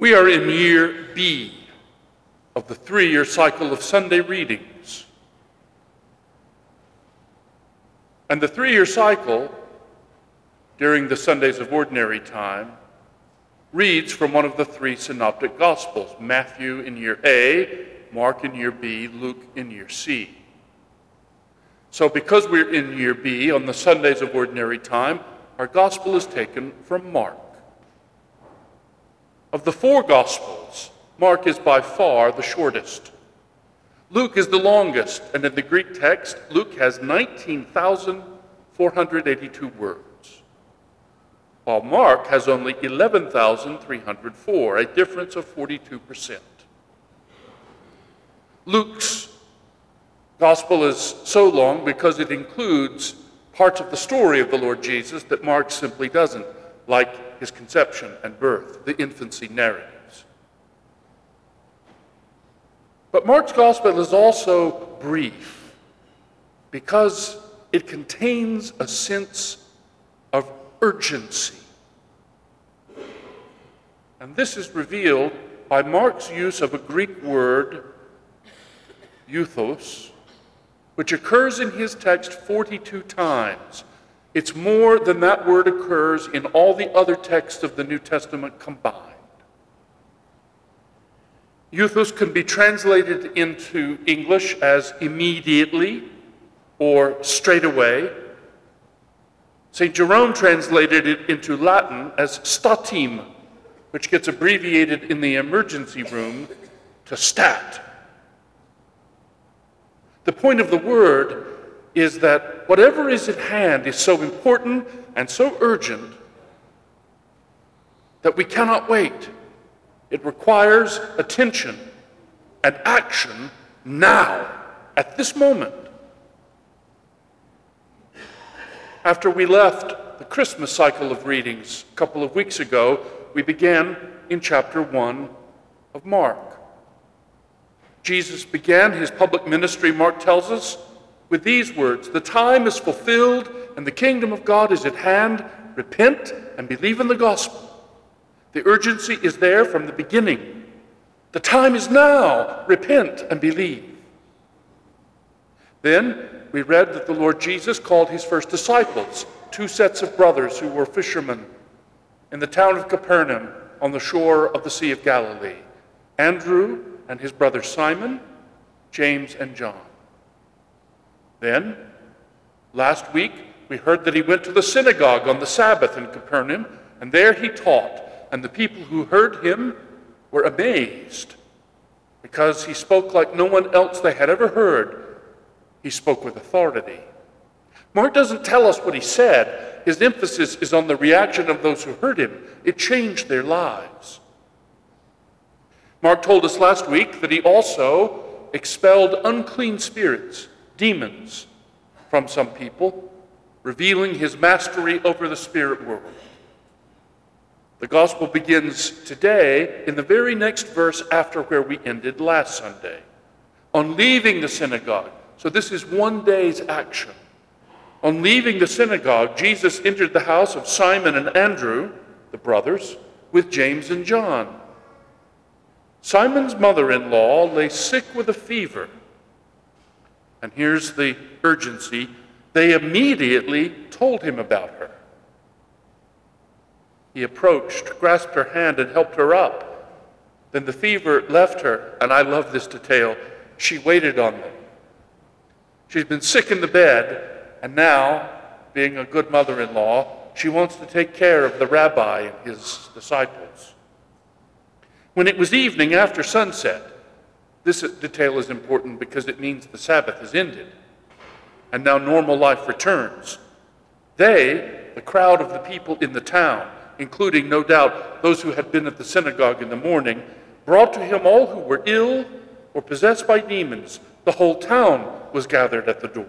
We are in year B of the 3-year cycle of Sunday readings. And the 3-year cycle, during the Sundays of Ordinary Time, reads from one of the 3 synoptic Gospels, Matthew in year A, Mark in year B, Luke in year C. So because we're in year B on the Sundays of Ordinary Time, our Gospel is taken from Mark. Of the 4 Gospels, Mark is by far the shortest. Luke is the longest, and in the Greek text, Luke has 19,482 words, while Mark has only 11,304, a difference of 42%. Luke's Gospel is so long because it includes parts of the story of the Lord Jesus that Mark simply doesn't, like his conception and birth, the infancy narratives. But Mark's Gospel is also brief because it contains a sense of urgency. And this is revealed by Mark's use of a Greek word, euthos, which occurs in his text 42 times. It's more than that word occurs in all the other texts of the New Testament combined. Euthos can be translated into English as immediately or straight away. St. Jerome translated it into Latin as statim, which gets abbreviated in the emergency room to stat. The point of the word is that whatever is at hand is so important and so urgent that we cannot wait. It requires attention and action now, at this moment. After we left the Christmas cycle of readings a couple of weeks ago, we began in chapter 1 of Mark. Jesus began his public ministry, Mark tells us, with these words: "The time is fulfilled and the kingdom of God is at hand. Repent and believe in the gospel." The urgency is there from the beginning. The time is now. Repent and believe. Then we read that the Lord Jesus called his first disciples, 2 sets of brothers who were fishermen in the town of Capernaum on the shore of the Sea of Galilee: Andrew and his brother Simon, James and John. Then, last week, we heard that he went to the synagogue on the Sabbath in Capernaum, and there he taught, and the people who heard him were amazed because he spoke like no one else they had ever heard. He spoke with authority. Mark doesn't tell us what he said. His emphasis is on the reaction of those who heard him. It changed their lives. Mark told us last week that he also expelled unclean spirits, demons, from some people, revealing his mastery over the spirit world. The gospel begins today in the very next verse after where we ended last Sunday. On leaving the synagogue, so this is one day's action. On leaving the synagogue, Jesus entered the house of Simon and Andrew, the brothers, with James and John. Simon's mother-in-law lay sick with a fever. And here's the urgency. They immediately told him about her. He approached, grasped her hand, and helped her up. Then the fever left her, and I love this detail. She waited on them. She's been sick in the bed, and now, being a good mother-in-law, she wants to take care of the rabbi and his disciples. When it was evening after sunset, this detail is important because it means the Sabbath has ended, and now normal life returns. They, the crowd of the people in the town, including, no doubt, those who had been at the synagogue in the morning, brought to him all who were ill or possessed by demons. The whole town was gathered at the door.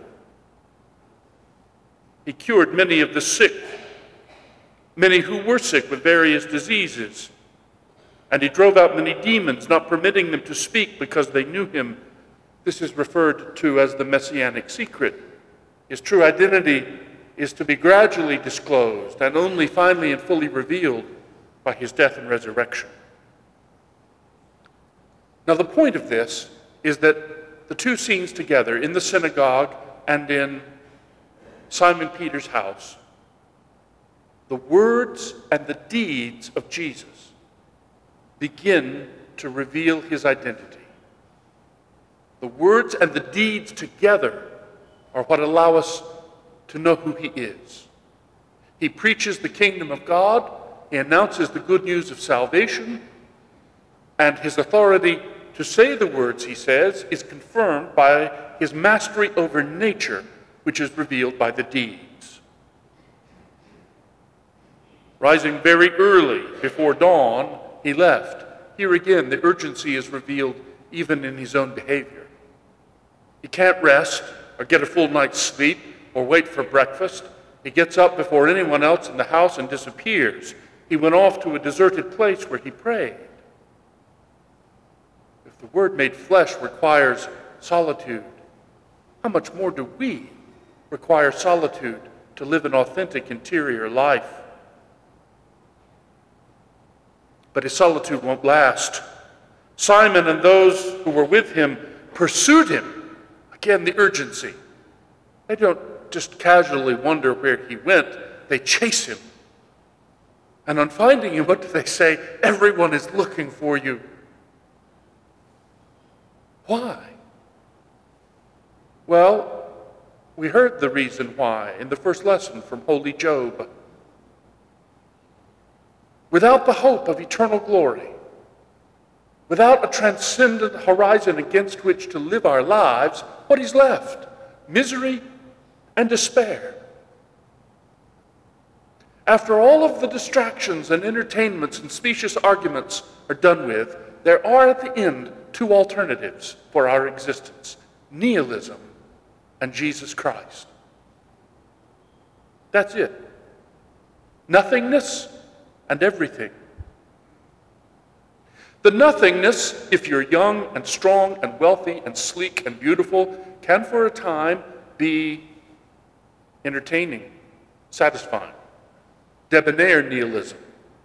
He cured many of the sick, many who were sick with various diseases. And he drove out many demons, not permitting them to speak because they knew him. This is referred to as the messianic secret. His true identity is to be gradually disclosed and only finally and fully revealed by his death and resurrection. Now, the point of this is that the two scenes together, in the synagogue and in Simon Peter's house, the words and the deeds of Jesus begin to reveal his identity. The words and the deeds together are what allow us to know who he is. He preaches the kingdom of God, he announces the good news of salvation, and his authority to say the words he says is confirmed by his mastery over nature, which is revealed by the deeds. Rising very early before dawn, he left. Here again, the urgency is revealed even in his own behavior. He can't rest or get a full night's sleep or wait for breakfast. He gets up before anyone else in the house and disappears. He went off to a deserted place where he prayed. If the Word made flesh requires solitude, how much more do we require solitude to live an authentic interior life? But his solitude won't last. Simon and those who were with him pursued him. Again, the urgency. They don't just casually wonder where he went. They chase him. And on finding him, what do they say? Everyone is looking for you. Why? Well, we heard the reason why in the first lesson from Holy Job. Without the hope of eternal glory, without a transcendent horizon against which to live our lives, what is left? Misery and despair. After all of the distractions and entertainments and specious arguments are done with, there are at the end two alternatives for our existence: nihilism and Jesus Christ. That's it. Nothingness and everything. The nothingness, if you're young and strong and wealthy and sleek and beautiful, can for a time be entertaining, satisfying, debonair nihilism.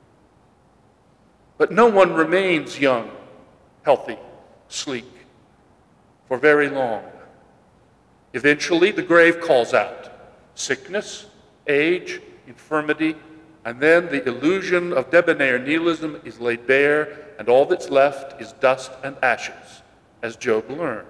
But no one remains young, healthy, sleek for very long. Eventually, the grave calls out. Sickness, age, infirmity, and then the illusion of debonair nihilism is laid bare, and all that's left is dust and ashes, as Job learned.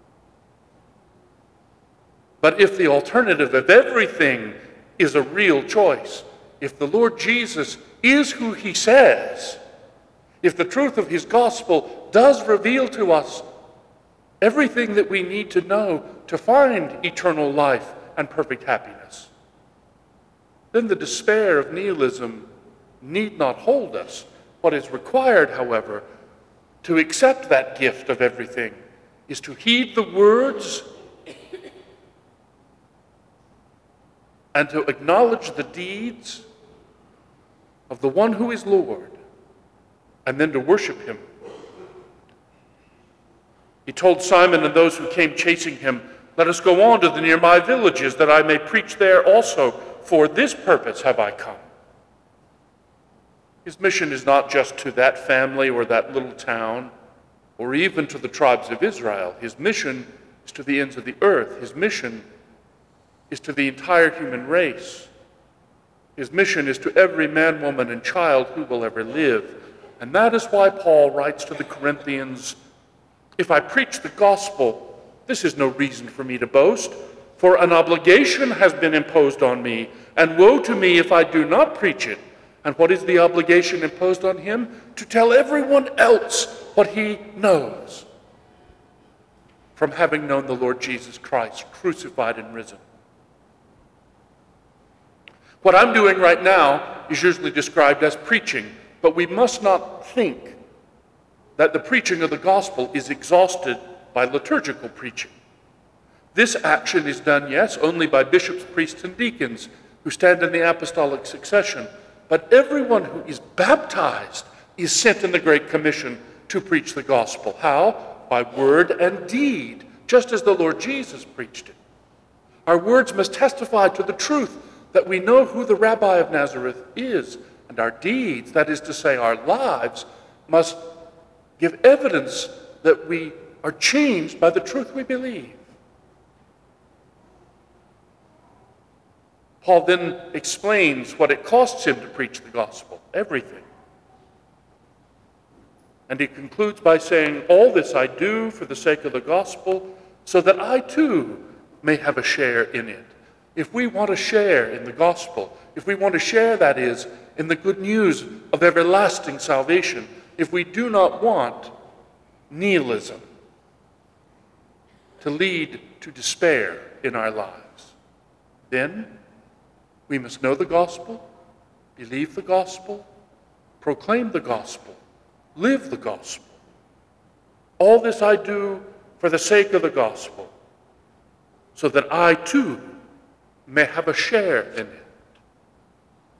But if the alternative of everything is a real choice, if the Lord Jesus is who he says, if the truth of his gospel does reveal to us everything that we need to know to find eternal life and perfect happiness, then the despair of nihilism need not hold us. What is required, however, to accept that gift of everything is to heed the words and to acknowledge the deeds of the one who is Lord, and then to worship him. He told Simon and those who came chasing him, "Let us go on to the nearby villages, that I may preach there also. For this purpose have I come." His mission is not just to that family or that little town, or even to the tribes of Israel. His mission is to the ends of the earth. His mission is to the entire human race. His mission is to every man, woman, and child who will ever live. And that is why Paul writes to the Corinthians, "If I preach the gospel, this is no reason for me to boast, for an obligation has been imposed on me, and woe to me if I do not preach it." And what is the obligation imposed on him? To tell everyone else what he knows from having known the Lord Jesus Christ, crucified and risen. What I'm doing right now is usually described as preaching, but we must not think that the preaching of the gospel is exhausted by liturgical preaching. This action is done, yes, only by bishops, priests, and deacons who stand in the apostolic succession, but everyone who is baptized is sent in the Great Commission to preach the gospel. How? By word and deed, just as the Lord Jesus preached it. Our words must testify to the truth that we know who the Rabbi of Nazareth is, and our deeds, that is to say our lives, must give evidence that we are changed by the truth we believe. Paul then explains what it costs him to preach the gospel, everything. And he concludes by saying, all this I do for the sake of the gospel, so that I too may have a share in it. If we want to share in the gospel, if we want to share, that is, in the good news of everlasting salvation, if we do not want nihilism to lead to despair in our lives, then we must know the gospel, believe the gospel, proclaim the gospel, live the gospel. All this I do for the sake of the gospel, so that I too may have a share in it.